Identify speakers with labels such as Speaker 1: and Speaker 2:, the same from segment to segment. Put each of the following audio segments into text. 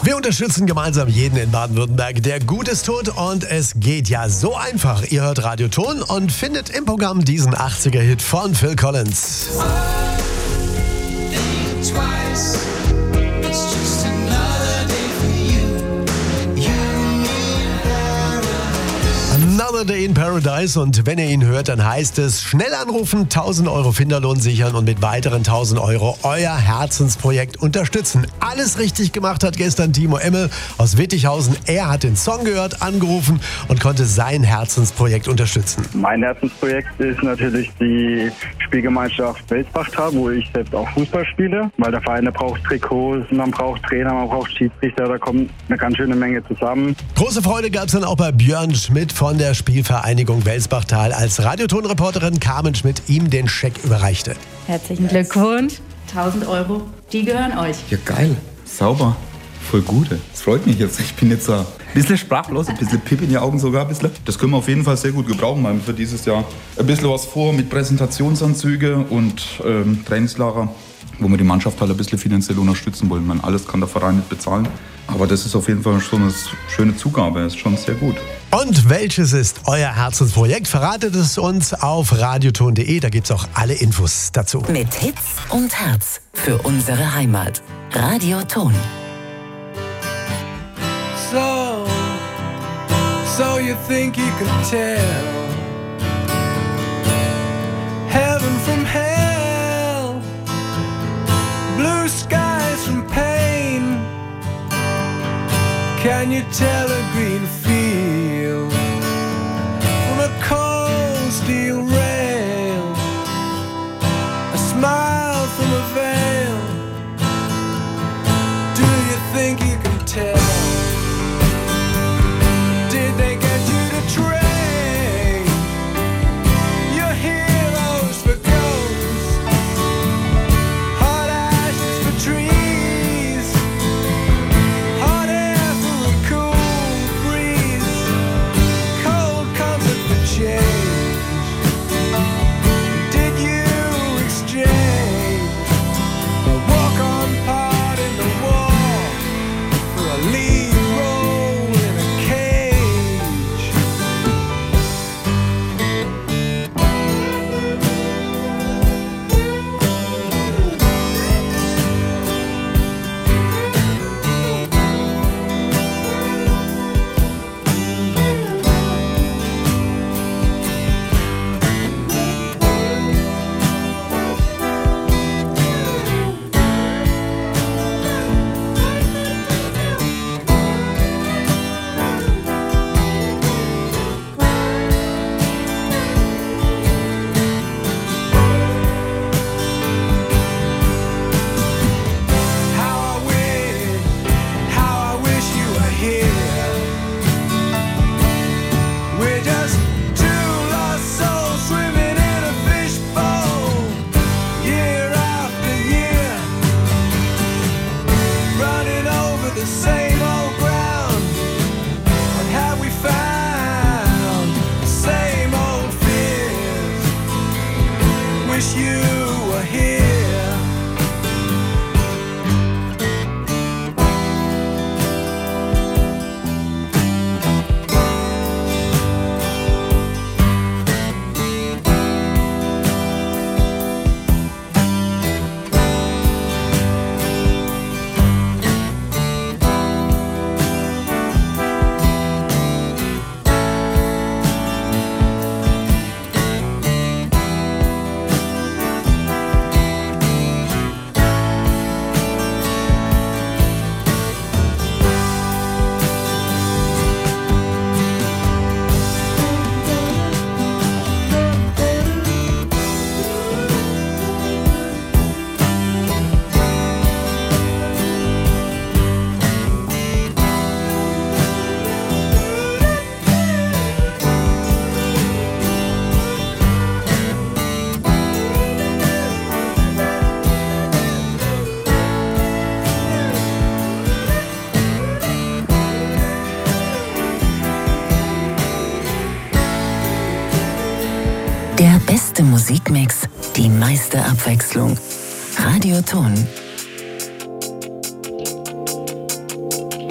Speaker 1: Wir unterstützen gemeinsam jeden in Baden-Württemberg, der Gutes tut, und es geht ja so einfach. Ihr hört Radio Ton und findet im Programm diesen 80er-Hit von Phil Collins. Another Day in Paradise, und wenn ihr ihn hört, dann heißt es schnell anrufen, 1000 Euro Finderlohn sichern und mit weiteren 1000 Euro euer Herzensprojekt unterstützen. Alles richtig gemacht hat gestern Timo Emmel aus Wittichhausen. Er hat den Song gehört, angerufen und konnte sein Herzensprojekt unterstützen.
Speaker 2: Mein Herzensprojekt ist natürlich die Spielgemeinschaft Welsbachtal, wo ich selbst auch Fußball spiele, weil der Verein braucht Trikots, man braucht Trainer, man braucht Schiedsrichter, da kommt eine ganz schöne Menge zusammen.
Speaker 1: Große Freude gab es dann auch bei Björn Schmidt von der Spielvereinigung Welsbachtal, als Radiotonreporterin Carmen Schmidt ihm den Scheck überreichte.
Speaker 3: Herzlichen Glückwunsch, 1000 Euro, die gehören euch.
Speaker 4: Ja, geil, sauber, voll gut. Das freut mich jetzt. Ich bin jetzt ein bisschen sprachlos, ein bisschen Pip in die Augen sogar ein bisschen. Das können wir auf jeden Fall sehr gut gebrauchen. Wir haben für dieses Jahr ein bisschen was vor mit Präsentationsanzüge und Trainingslager, wo wir die Mannschaft halt ein bisschen finanziell unterstützen wollen. Man, alles kann der Verein nicht bezahlen. Aber das ist auf jeden Fall schon eine schöne Zugabe, das ist schon sehr gut.
Speaker 1: Und welches ist euer Herzensprojekt? Verratet es uns auf radioton.de, da gibt es auch alle Infos dazu.
Speaker 5: Mit Hits und Herz für unsere Heimat. Radioton.
Speaker 6: So you think you can tell heaven from hell, blue skies from pain. Can you tell a green field from a cold steel rail, a smile from a veil? Do you think you can tell? Did they get you to trade your heroes for ghosts, hot ashes for trees, hot air for a cool breeze, cold comfort for change? Did you exchange a walk-on part in the war for a lead role in a cage? How I wish you were here. We're just two lost souls swimming in a fishbowl, year after year, running over the same old ground. What have we found? The same old fears. Wish you were here.
Speaker 5: Der beste Musikmix, die meiste Abwechslung. Radioton.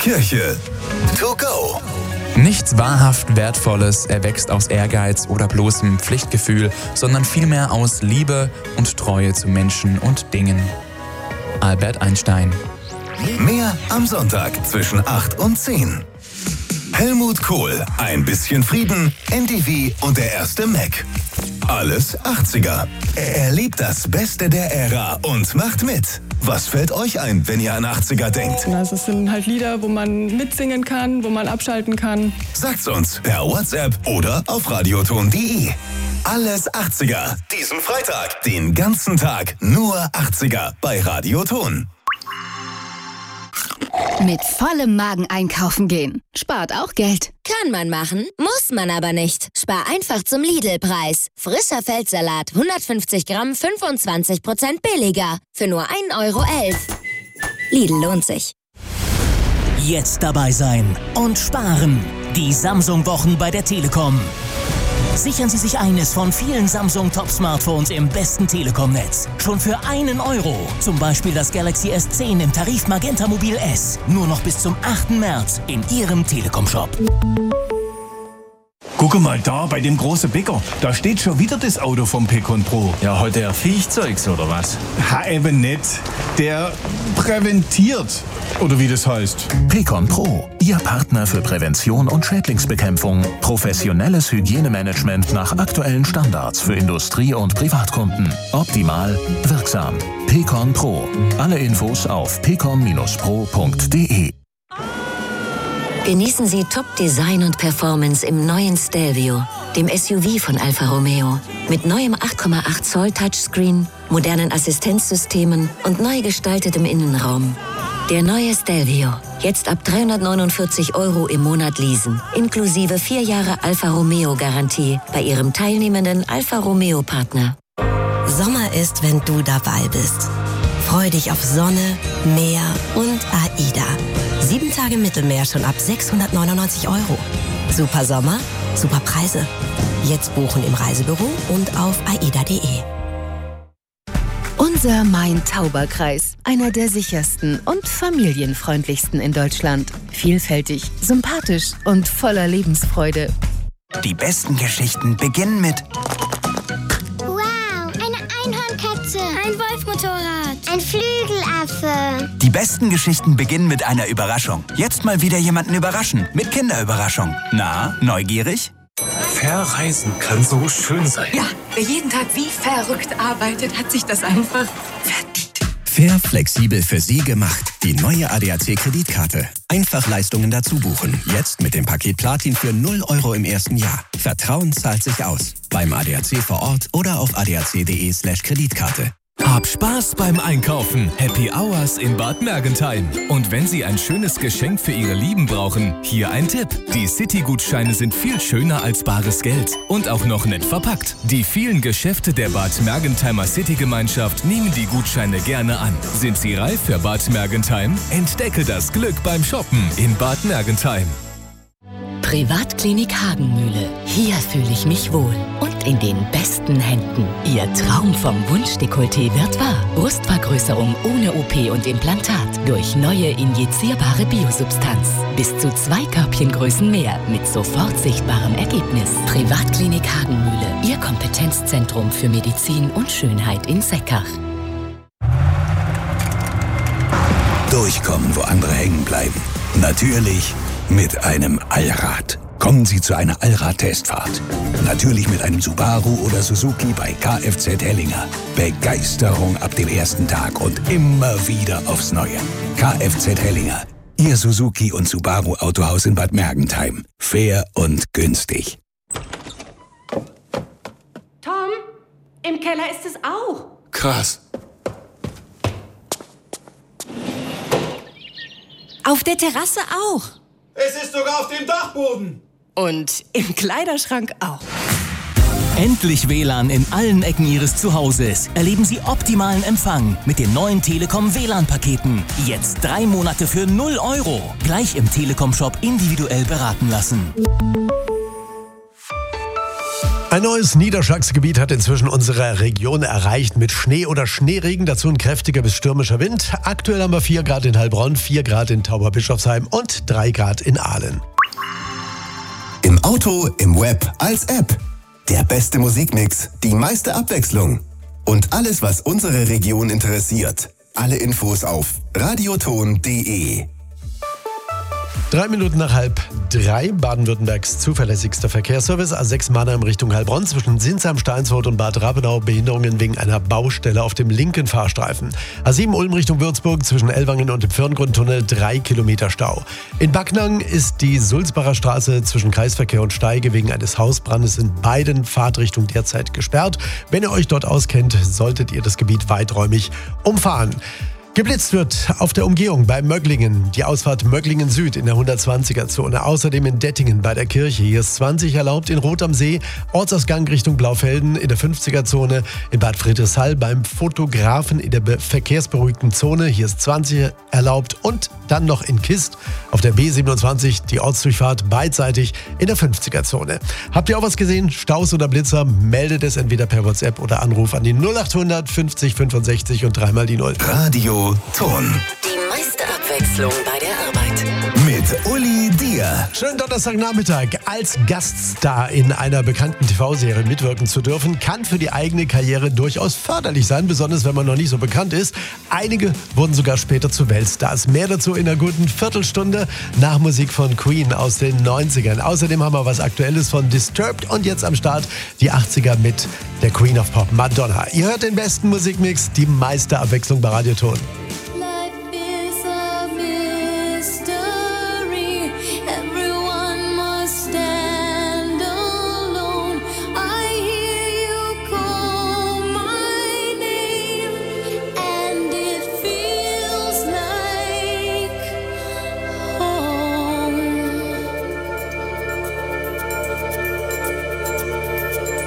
Speaker 7: Kirche to go.
Speaker 8: Nichts wahrhaft Wertvolles erwächst aus Ehrgeiz oder bloßem Pflichtgefühl, sondern vielmehr aus Liebe und Treue zu Menschen und Dingen. Albert Einstein.
Speaker 7: Mehr am Sonntag zwischen 8 und 10. Helmut Kohl, ein bisschen Frieden, NTV und der erste Mac. Alles 80er. Er liebt das Beste der Ära und macht mit. Was fällt euch ein, wenn ihr an 80er denkt?
Speaker 9: Also es sind halt Lieder, wo man mitsingen kann, wo man abschalten kann.
Speaker 7: Sagt's uns per WhatsApp oder auf radioton.de. Alles 80er. Diesen Freitag, den ganzen Tag, nur 80er bei Radioton.
Speaker 10: Mit vollem Magen einkaufen gehen. Spart auch Geld.
Speaker 11: Kann man machen, muss man aber nicht. Spar einfach zum Lidl-Preis. Frischer Feldsalat, 150 Gramm, 25% billiger. Für nur 1,11 €. Lidl lohnt sich.
Speaker 12: Jetzt dabei sein und sparen. Die Samsung-Wochen bei der Telekom. Sichern Sie sich eines von vielen Samsung Top-Smartphones im besten Telekom-Netz. Schon für 1 €. Zum Beispiel das Galaxy S10 im Tarif Magenta Mobil S. Nur noch bis zum 8. März in Ihrem Telekom-Shop.
Speaker 13: Guck mal da, bei dem großen Bäcker. Da steht schon wieder das Auto vom Pecon Pro.
Speaker 14: Ja, heute der Viechzeugs oder was?
Speaker 13: Ha, eben nicht. Der präventiert. Oder wie das heißt.
Speaker 15: Pecon Pro. Ihr Partner für Prävention und Schädlingsbekämpfung. Professionelles Hygienemanagement nach aktuellen Standards für Industrie- und Privatkunden. Optimal, wirksam. Pecon Pro. Alle Infos auf pecon-pro.de.
Speaker 11: Genießen Sie Top-Design und Performance im neuen Stelvio, dem SUV von Alfa Romeo. Mit neuem 8,8 Zoll Touchscreen, modernen Assistenzsystemen und neu gestaltetem Innenraum. Der neue Stelvio. Jetzt ab 349 € im Monat leasen. Inklusive 4 Jahre Alfa Romeo Garantie bei Ihrem teilnehmenden Alfa Romeo Partner.
Speaker 16: Sommer ist, wenn du dabei bist. Freu dich auf Sonne, Meer und AIDA. 7 Tage Mittelmeer schon ab 699 €. Super Sommer, super Preise. Jetzt buchen im Reisebüro und auf aida.de.
Speaker 10: Unser Main-Tauber-Kreis, einer der sichersten und familienfreundlichsten in Deutschland. Vielfältig, sympathisch und voller Lebensfreude.
Speaker 17: Die besten Geschichten beginnen mit
Speaker 18: Wow, eine Einhornkatze, ein Wolfsmotorrad, ein Flügelaffe.
Speaker 17: Die besten Geschichten beginnen mit einer Überraschung. Jetzt mal wieder jemanden überraschen mit Kinderüberraschung. Na, neugierig?
Speaker 19: Verreisen kann so schön sein.
Speaker 20: Ja, wer jeden Tag wie verrückt arbeitet, hat sich das einfach verdient.
Speaker 21: Fair flexibel für Sie gemacht. Die neue ADAC-Kreditkarte. Einfach Leistungen dazu buchen. Jetzt mit dem Paket Platin für 0 € im ersten Jahr. Vertrauen zahlt sich aus. Beim ADAC vor Ort oder auf adac.de/Kreditkarte.
Speaker 22: Hab Spaß beim Einkaufen. Happy Hours in Bad Mergentheim. Und wenn Sie ein schönes Geschenk für Ihre Lieben brauchen, hier ein Tipp. Die City-Gutscheine sind viel schöner als bares Geld und auch noch nett verpackt. Die vielen Geschäfte der Bad Mergentheimer City-Gemeinschaft nehmen die Gutscheine gerne an. Sind Sie reif für Bad Mergentheim? Entdecke das Glück beim Shoppen in Bad Mergentheim.
Speaker 5: Privatklinik Hagenmühle. Hier fühle ich mich wohl. Und in den besten Händen. Ihr Traum vom Wunschdekolleté wird wahr. Brustvergrößerung ohne OP und Implantat. Durch neue injizierbare Biosubstanz. Bis zu 2 Körbchengrößen mehr. Mit sofort sichtbarem Ergebnis. Privatklinik Hagenmühle. Ihr Kompetenzzentrum für Medizin und Schönheit in Seckach.
Speaker 7: Durchkommen, wo andere hängen bleiben. Natürlich mit einem Allrad. Kommen Sie zu einer Allrad-Testfahrt. Natürlich mit einem Subaru oder Suzuki bei Kfz Hellinger. Begeisterung ab dem ersten Tag und immer wieder aufs Neue. Kfz Hellinger. Ihr Suzuki und Subaru Autohaus in Bad Mergentheim. Fair und günstig.
Speaker 3: Tom, im Keller ist es auch.
Speaker 19: Krass.
Speaker 3: Auf der Terrasse auch.
Speaker 6: Es ist sogar auf dem Dachboden.
Speaker 3: Und im Kleiderschrank auch.
Speaker 12: Endlich WLAN in allen Ecken Ihres Zuhauses. Erleben Sie optimalen Empfang mit den neuen Telekom WLAN-Paketen. Jetzt 3 Monate für 0 €. Gleich im Telekom-Shop individuell beraten lassen.
Speaker 1: Ein neues Niederschlagsgebiet hat inzwischen unsere Region erreicht mit Schnee oder Schneeregen, dazu ein kräftiger bis stürmischer Wind. Aktuell haben wir 4 Grad in Heilbronn, 4 Grad in Tauberbischofsheim und 3 Grad in Aalen.
Speaker 2: Im Auto, im Web, als App. Der beste Musikmix, die meiste Abwechslung. Und alles, was unsere Region interessiert. Alle Infos auf radioton.de.
Speaker 1: 3 Minuten nach 2:30, Baden-Württembergs zuverlässigster Verkehrsservice. A6 Mannheim Richtung Heilbronn zwischen Sinsheim, Steinsfurt und Bad Rappenau. Behinderungen wegen einer Baustelle auf dem linken Fahrstreifen. A7 Ulm Richtung Würzburg zwischen Ellwangen und dem Firngrundtunnel 3 Kilometer Stau. In Backnang ist die Sulzbacher Straße zwischen Kreisverkehr und Steige wegen eines Hausbrandes in beiden Fahrtrichtungen derzeit gesperrt. Wenn ihr euch dort auskennt, solltet ihr das Gebiet weiträumig umfahren. Geblitzt wird auf der Umgehung bei Möglingen, die Ausfahrt Möglingen Süd in der 120er-Zone. Außerdem in Dettingen bei der Kirche. Hier ist 20 erlaubt, in Rot am See, Ortsausgang Richtung Blaufelden in der 50er-Zone. In Bad Friedrichshall beim Fotografen in der verkehrsberuhigten Zone. Hier ist 20 erlaubt und dann noch in Kist auf der B27 die Ortsdurchfahrt beidseitig in der 50er-Zone. Habt ihr auch was gesehen? Staus oder Blitzer? Meldet es entweder per WhatsApp oder Anruf an die 0800 50 65 und 3 mal die 0.
Speaker 2: Radio Ton.
Speaker 5: Die meiste Abwechslung bei der Arbeit.
Speaker 2: Mit Uli Dier.
Speaker 1: Schönen Donnerstagnachmittag. Als Gaststar in einer bekannten TV-Serie mitwirken zu dürfen, kann für die eigene Karriere durchaus förderlich sein, besonders wenn man noch nicht so bekannt ist. Einige wurden sogar später zu Weltstars. Mehr dazu in einer guten Viertelstunde nach Musik von Queen aus den 90ern. Außerdem haben wir was Aktuelles von Disturbed und jetzt am Start die 80er mit der Queen of Pop, Madonna. Ihr hört den besten Musikmix, die meiste Abwechslung bei Radioton.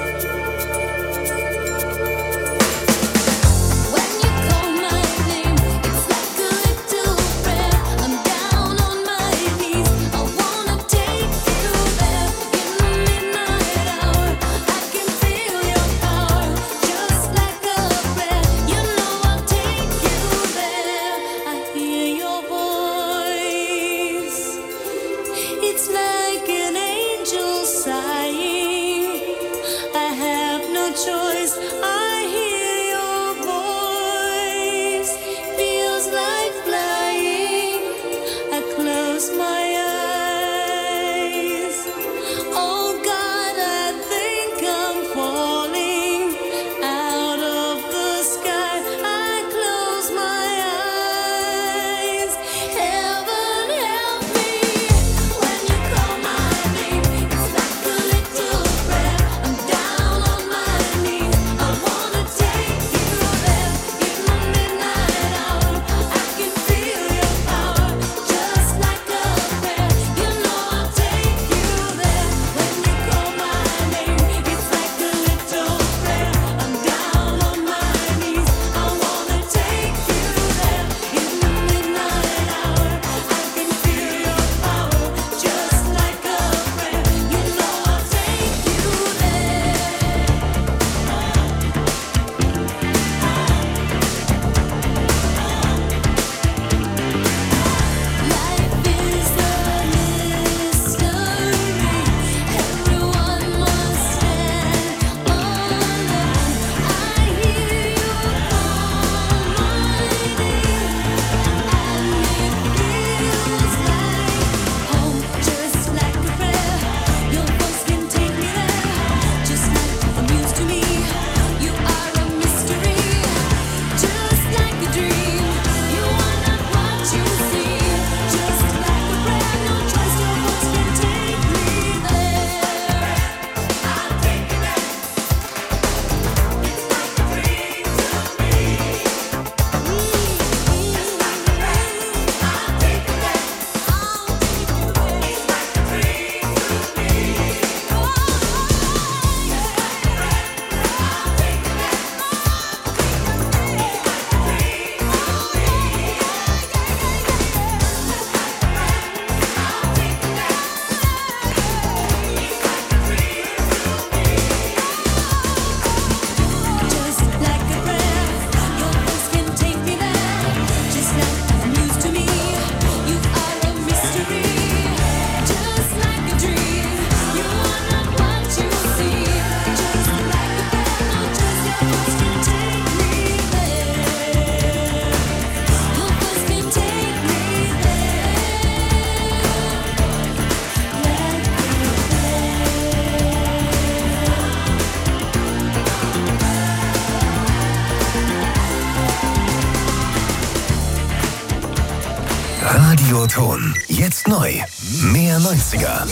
Speaker 6: When you call my name
Speaker 2: Radioton. Jetzt neu. Mehr 90er.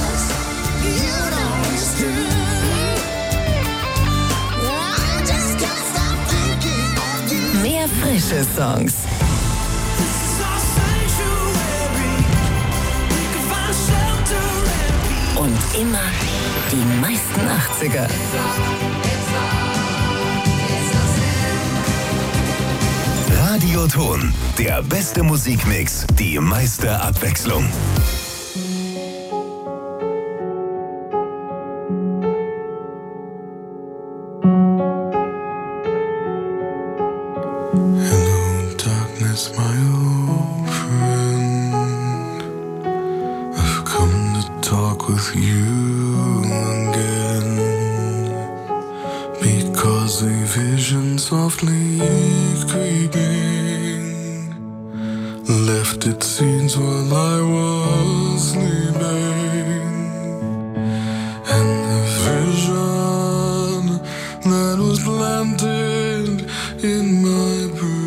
Speaker 16: Mehr frische Songs. Und immer die meisten 80er.
Speaker 2: Radioton. Der beste Musikmix. Die meiste Abwechslung.
Speaker 6: Hello, darkness, my old friend. I've come to talk with you again. Because a vision softly creeping left its scenes while I was sleeping. And the vision that was planted in my brain